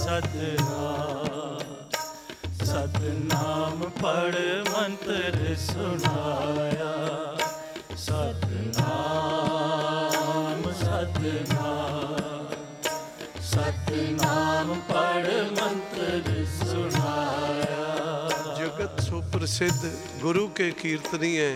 ਸਤਨਾਮ ਸਤਨਾਮ ਪੜ ਮੰਤਰ ਸੁਣਾਇਆ। ਸਤਨਾਮ ਸਤਨਾਮ ਸਤਨਾਮ ਪੜ ਮੰਤਰ ਸੁਣਾਇਆ। जगत सुप्रसिद्ध गुरु के कीर्तनी है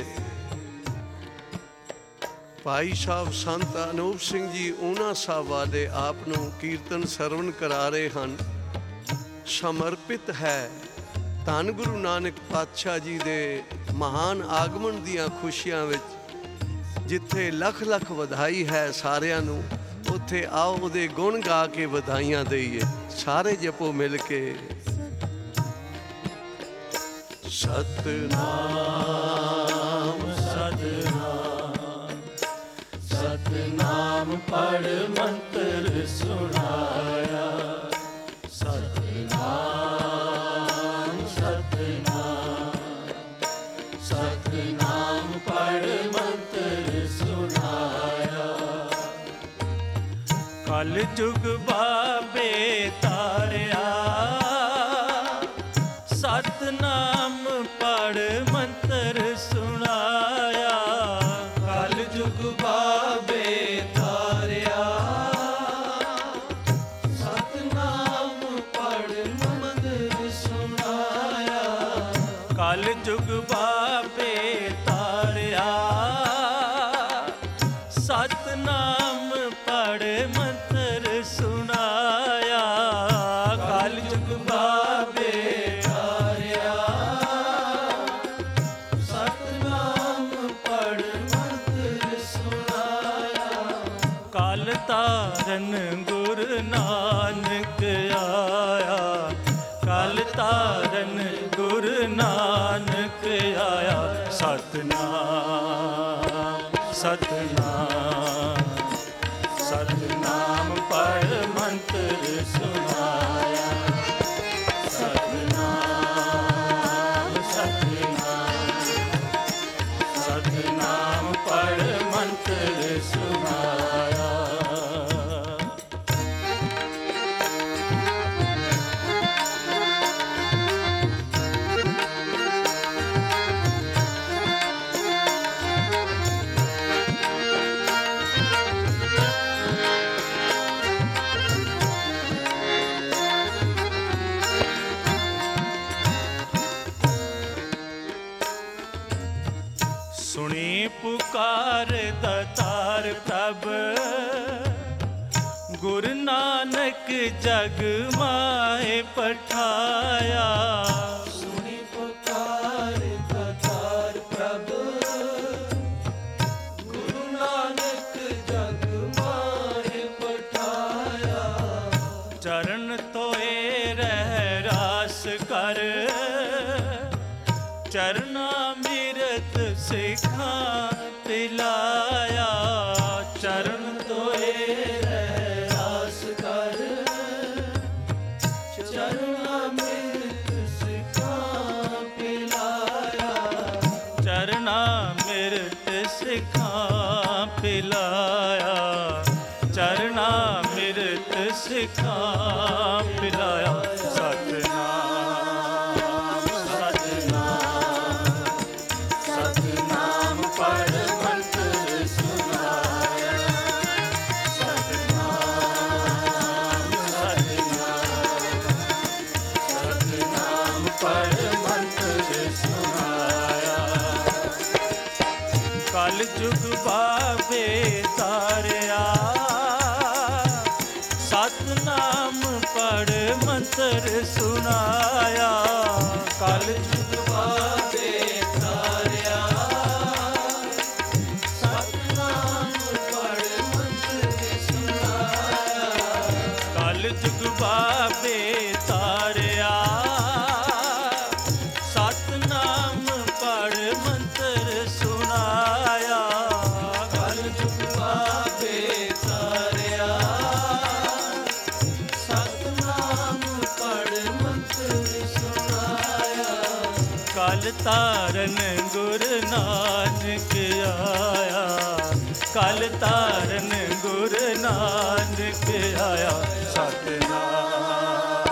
भाई साहब संत अनूप सिंह जी ऊना साहब वाले आप नूं कीर्तन सरवण करा रहे हैं। समर्पित है धन गुरु नानक पातशाह जी दे महान आगमन दियां खुशियां विच जिथे लख लख वधाई है सारियां नूं, उत्थे आओ उहदे गुण गा के वधाइयां दईए। सारे जपो मिल के सतनाम सतनाम सतनाम पढ़ मंत्र सुनाया। सतनाम सतनाम सतनाम पढ़ मंत्र सुनाया। कल जुग बाबे तारिया सतनाम पढ़ मंत्र सुनाया। कल जुग बाबे तारिया सतनाम पढ़ मंत्र सुनाया। कल जुग बाबे तारिया सतनाम पढ़ मंत्र सुनाया। कल जुग बाबे तारन गुरु नानक आया। कल तारन गुरु नानक आया। सतनाम सतनाम सतनाम पढ़ मंत्र सुनाया। सतनाम सतनाम सतनाम पढ़ मंत्र सुनाया। सुनी पुकार दातार प्रभ गुरु नानक जग माए पठाया। सुनी पुकार दातार प्रभ गुरु नानक जग माए पठाया। चरण तोए रह रास कर चरना मिरत सिखा पिलाया। चरण तोए रह रास कर चरना मिरत सिखा पिलाया। चरना मिरत सिखा पिलाया। चरना मिरत सिखा पिलाया। सतनाम सतनाम सतनाम पढ़ मंत्र सुनाया। सतनाम सतनाम सतनाम पढ़ मंत्र सुनाया। कल जुग बाबे तारिया सतनाम पढ़ मंत्र सुनाया। कल जुग बाबे तारिया सतनाम पढ़ मंत्र सुनाया। कल जुग बाबे तारिया सतनाम पढ़ मंत्र सुनाया। कल जुग बाबे तारिया सतनाम पढ़ मंत्र सुनाया। कल तारन गुरु नानक आया। कल तारन गुरु नानक आया। सतनाम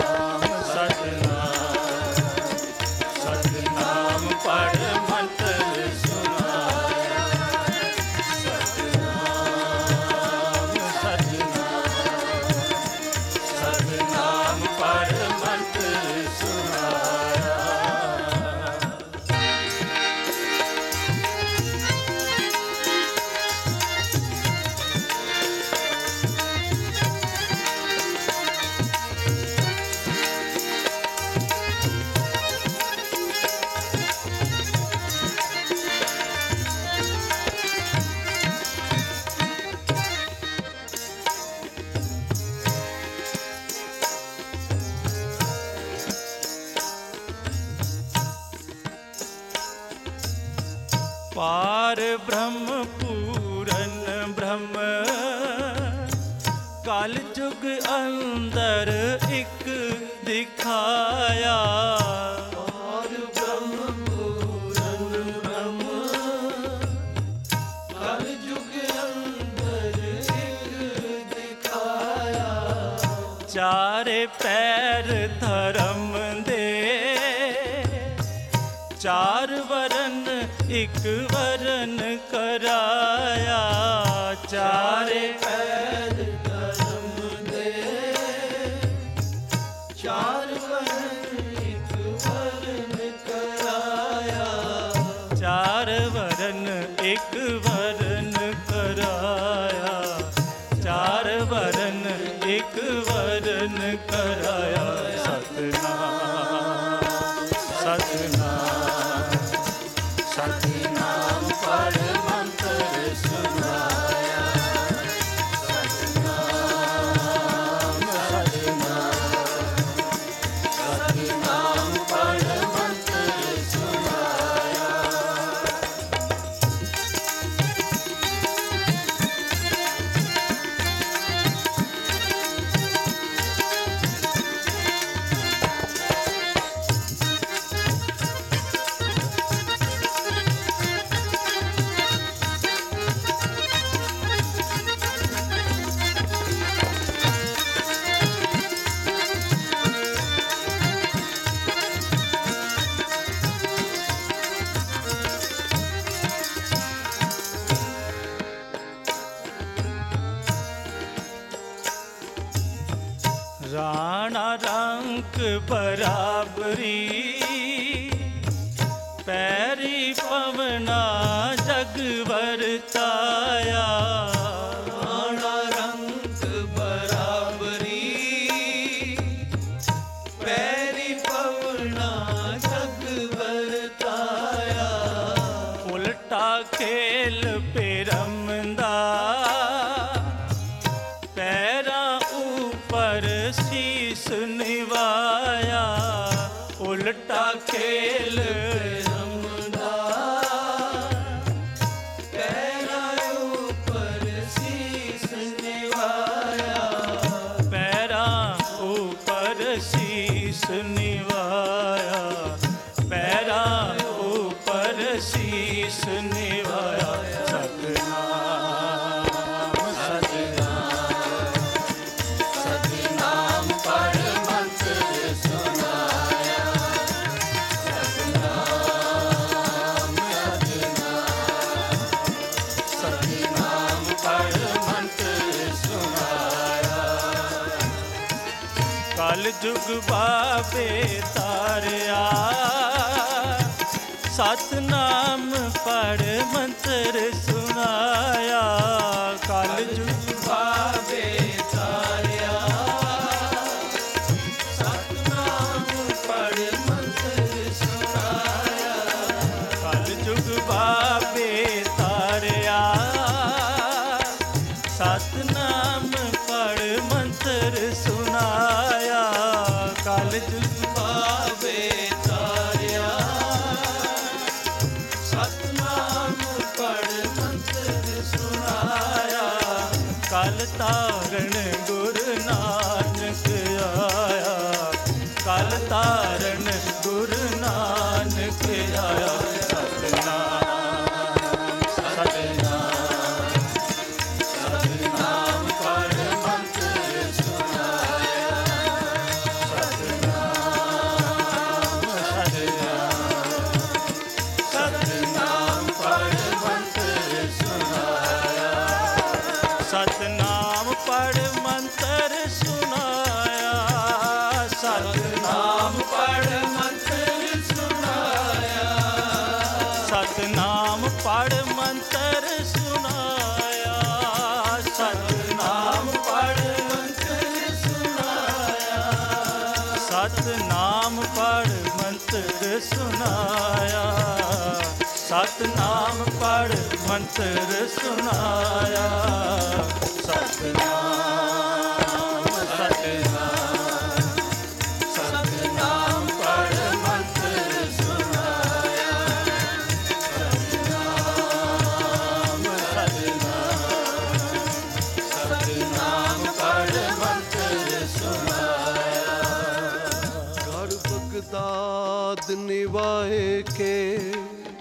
ਧਰਮ ਕਲ ਯੁਗ ਅੰਦਰ ਇੱਕ ਦਿਖਾਇਆ। ਔਰ ਬ੍ਰਹਮ ਪੂਰਨ ਬ੍ਰਹਮ ਕਲ ਯੁਗ ਅੰਦਰ ਇੱਕ ਦਿਖਾਇਆ। ਚਾਰੇ ਪੈਰ ਧਰਮ ਦੇ ਚਾਰ ਵਰਨ ਇੱਕ ਵਰਨ ਕਰਾਇਆ। ਚਾਰੇ ਪੈਰ ਧਰਮ ਦੇ ਚਾਰ ਵਰਨ ਇੱਕ ਵਰਨ ਕਰਾਇਆ। ਚਾਰ ਵਰਨ ਇੱਕ ਵਰਨ ਕਰਾਇਆ। ਚਾਰ ਵਰਨ ਇੱਕ ਵਰਨ ਕਰਾਇਆ। ਸਤਿਨਾਮ ਸਤਿਨਾਮ ਸਤਿਨਾਮ ਪੜ੍ਹ ਮੰਤਰ ਸੁਨਾਇਆ। ਸਤਿਨਾਮ ਸਤਿਨਾਮ ਪੜ੍ਹ ਮੰਤਰ ਸੁਨਾਇਆ। ਰਾਣਾ ਰੰਕ ਬਰਾਬਰੀ ਪੈਰੀ ਪਵਨਾ ਜਗ ਵਰਤਾਇਆ। ਰਾਣਾ ਰੰਕ ਬਰਾਬਰੀ ਪੈਰੀ ਪਵਨਾ ਜਗ ਵਰਤਾਇਆ। ਉਲਟਾ ਖੇਲ ਪਰਮ ਦਾ ਪੈਰਾਂ ਉੱਪਰ ਸੀਸ ਨਿਵਾਇਆ। ਉਲਟਾ ਖੇਲ ਪਰਮ ਦਾ ਪੈਰਾਂ ਉੱਪਰ ਸੀਸ ਨਿਵਾਇਆ। ਪੈਰਾਂ ਉੱਪਰ ਸੀਸ ਨਿਵਾਇਆ। ਪੈਰਾਂ ਉੱਪਰ ਸੀਸ ਨਿਵਾਇਆ। ਸਤਿਨਾਮ ਸਤਿਨਾਮ ਸਤਿਨਾਮ ਪੜ੍ਹ ਮੰਤਰ ਸੁਨਾਇਆ। ਸਤਿਨਾਮ ਸਤਿਨਾਮ ਸਤਿਨਾਮ ਪੜ੍ਹ ਮੰਤਰ ਸੁਨਾਇਆ। ਕਲ ਯੁਗ ਬਾਬੇ ਤਾਰਿਆ ਸਤਨਾਮ ਪੜ੍ਹ ਮੰਤਰ ਸੁਨਾਇਆ। ਕਲ ਯੁਗ ਬਾਬੇ ਤਾਰਿਆ ਸਤਨਾਮ ਪੜ੍ਹ ਮੰਤਰ ਸੁਨਾਇਆ। ਕਲ ਯੁਗ ਬਾਬੇ ਤਾਰਿਆ ਸਤਨਾਮ ਪੜ੍ਹ ਮੰਤਰ ਸੁਨਾਇਆ। ਕਲ ਯੁਗ ਬਾਬੇ ਤਾਰਿਆ ਸਤਨਾਮ ਪੜ੍ਹ ਮੰਤਰ ਸੁਨਾਇਆ। ਕਲ ਤਾਰਨ ਗੁਰੂ ਨਾਨਕ ਆਇਆ। ਕਲ ਤਾਰਨ ਗੁਰੂ ਨਾਨਕ ਆਇਆ। ਸਤਿਨਾਮ ਸਤਿਨਾਮ ਸਤਿਨਾਮ ਪੜ੍ਹ ਮੰਤਰ ਸੁਨਾਇਆ। ਸਤਿਨਾਮ ਸਤਿਨਾਮ ਸਤਿਨਾਮ ਪੜ੍ਹ ਮੰਤਰ ਸੁਨਾਇਆ। ਸਤਿਨਾਮ ਪੜ੍ਹ ਮੰਤਰ ਸੁਨਾਇਆ। ਸਤਿਨਾਮ ਪੜ੍ਹ ਮੰਤਰ ਸੁਨਾਇਆ। ਸਤਿਨਾਮ ਪੜ੍ਹ ਮੰਤਰ ਸੁਨਾਇਆ। ਸਤਿਨਾਮ ਪੜ੍ਹ ਮੰਤਰ ਸੁਨਾਇਆ। ਸਤਿਨਾਮ ਪੜ੍ਹ ਮੰਤਰ ਸੁਨਾਇਆ। ਸਤਿਨਾਮ ਪੜ੍ਹ ਮੰਤਰ ਸੁਨਾਇਆ। ਸਤਿਨਾਮ ਸਤਿਨਾਮ ਸਤਿਨਾਮ ਪੜ੍ਹ ਮੰਤਰ ਸੁਨਾਇਆ। ਸਤਿਨਾਮ ਸਤਿਨਾਮ ਬਗਦਾਦ ਨਿਵਾਏ ਕੇ,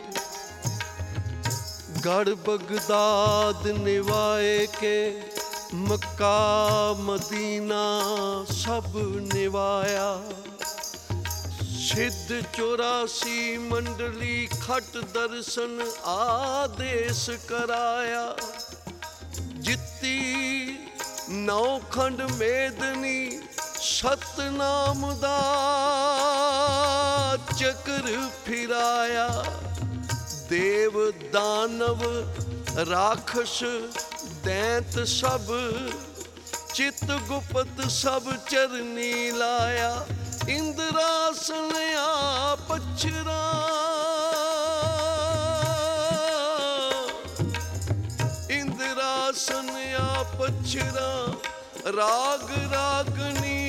ਗੜ ਬਗਦਾਦ ਨਿਵਾਏ ਕੇ, ਮੱਕਾ ਮਦੀਨਾ ਸਭ ਨਿਵਾਇਆ। ਸਿੱਧ 84 ਮੰਡਲੀ ਖਟ ਦਰਸ਼ਨ ਆਦੇਸ਼ ਕਰਾਇਆ। ਜਿੱਤੀ ਨੌਖੰਡ ਮੇਦਨੀ ਸਤਨਾਮ ਦਾ ਚੱਕਰ ਫਿਰਾਇਆ। ਦੇਵ ਦਾਨਵ ਰਾਖਸ਼ ਦੈਂਤ ਸਭ ਚਿਤ ਗੁਪਤ ਸਭ ਚਰਨੀ ਲਾਇਆ। ਇੰਦਰਾਸਨ ਆ ਪਛਰਾ ਇੰਦਰਾਸਨ ਆ ਪਛਰਾ ਰਾਗ ਰਾਗਨੀ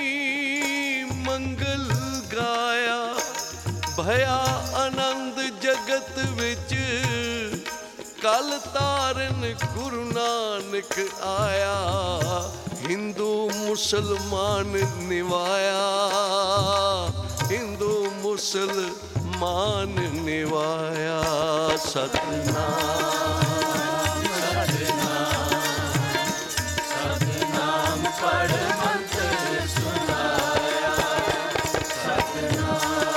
ਮੰਗਲ ਗਾਇਆ। ਭਇਆ ਆਨੰਦ ਜਗਤ ਵਿੱਚ ਕਲ ਤਾਰਨ ਗੁਰੂ ਨਾਨਕ ਆਇਆ। ਹਿੰਦੂ ਮੁਸਲਮਾਨ ਨਿਵਾਇਆ, ਹਿੰਦੂ ਮੁਸਲਮਾਨ ਨਿਵਾਇਆ। ਸਤਨਾਮ ਸਤਨਾਮ ਪੜ ਮੰਤਰ ਸੁਨਾਇਆ। ਸਤਨਾਮ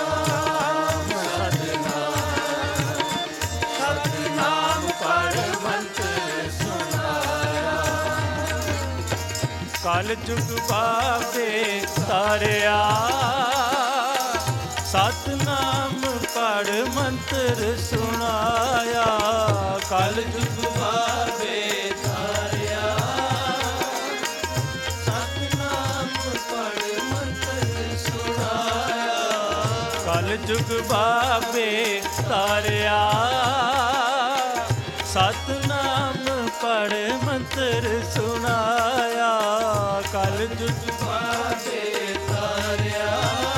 ਸਤਨਾਮ ਪੜ ਮੰਤਰ ਸੁਨਾਇਆ। ਕਲ ਜੁਗ ਬਾਬੇ ਤਾਰਿਆ, ਸਤਨਾਮ ਪੜ ਮੰਤਰ ਸੁਨਾਇਆ। ਕਲ ਜੁਗ ਬਾਬੇ ਤਾਰਿਆ, ਸਤਨਾਮ ਪੜ ਮੰਤਰ ਸੁਨਾਇਆ। ਕਲ ਜੁਗ ਬਾਬੇ ਤਾਰਿਆ, ਸਤਨਾਮ ਪੜ ਮੰਤਰ ਸੁਨਾਇਆ। ਕਲ ਜੁਗ ਬਾਬੇ ਤਾਰਿਆ,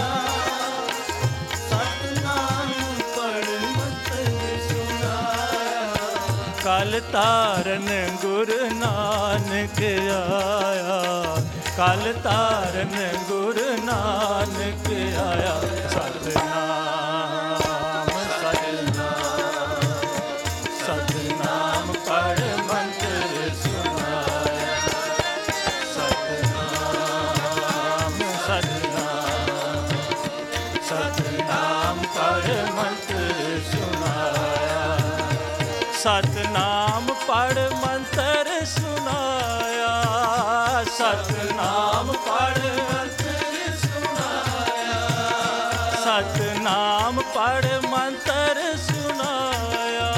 ਸਤਨਾਮ ਪੜ ਮੰਤਰ ਸੁਨਾਇਆ। ਕਲ ਤਾਰਨ ਗੁਰੂ ਨਾਨਕ ਆਇਆ, ਕਲ ਤਾਰਨ ਗੁਰੂ ਨਾਨਕ ਆਇਆ। ਸਤਨਾਮ ਸਤਨਾਮ ਪੜ ਮੰਤਰ ਸੁਨਾਇਆ। ਸਤਨਾਮ ਸਤਨਾਮ ਪੜ ਮੰਤਰ ਸੁਨਾਇਆ। ਸਤਨਾਮ ਪੜ ਮੰਤਰ ਸੁਨਾਇਆ। ਸਤਨਾਮ ਪੜ ਮੰਤਰ ਸੁਨਾਇਆ। ਸਤਨਾਮ ਪੜ ਮੰਤਰ ਸੁਨਾਇਆ।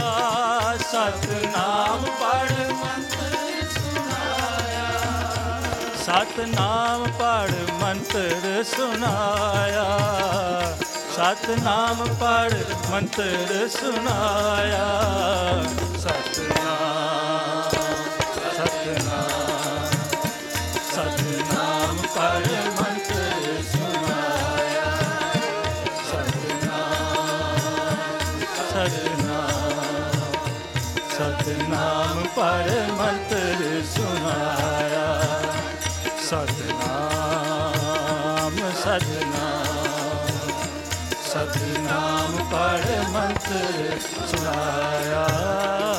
ਸਤਨਾਮ ਪੜ ਮੰਤਰ ਸੁਨਾਇਆ। ਸਤਨਾਮ ਪੜ ਮੰਤਰ ਸੁਨਾਇਆ। ਸਤਨਾਮ ਪੜ ਮੰਤਰ ਸੁਨਾਇਆ। ਸਤਨਾਮ ਸਤਨਾਮ ਪੜ ਮੰਤਰ ਸੁਨਾਇਆ। ਸਤਨਾਮ ਪੜ ਮੰਤਰ ਸੁਨਾਇਆ। ਸਤਨਾਮ ਸਤਨਾਮ ਪੜ ਮੰਤਰ ਸੁਨਾਇਆ।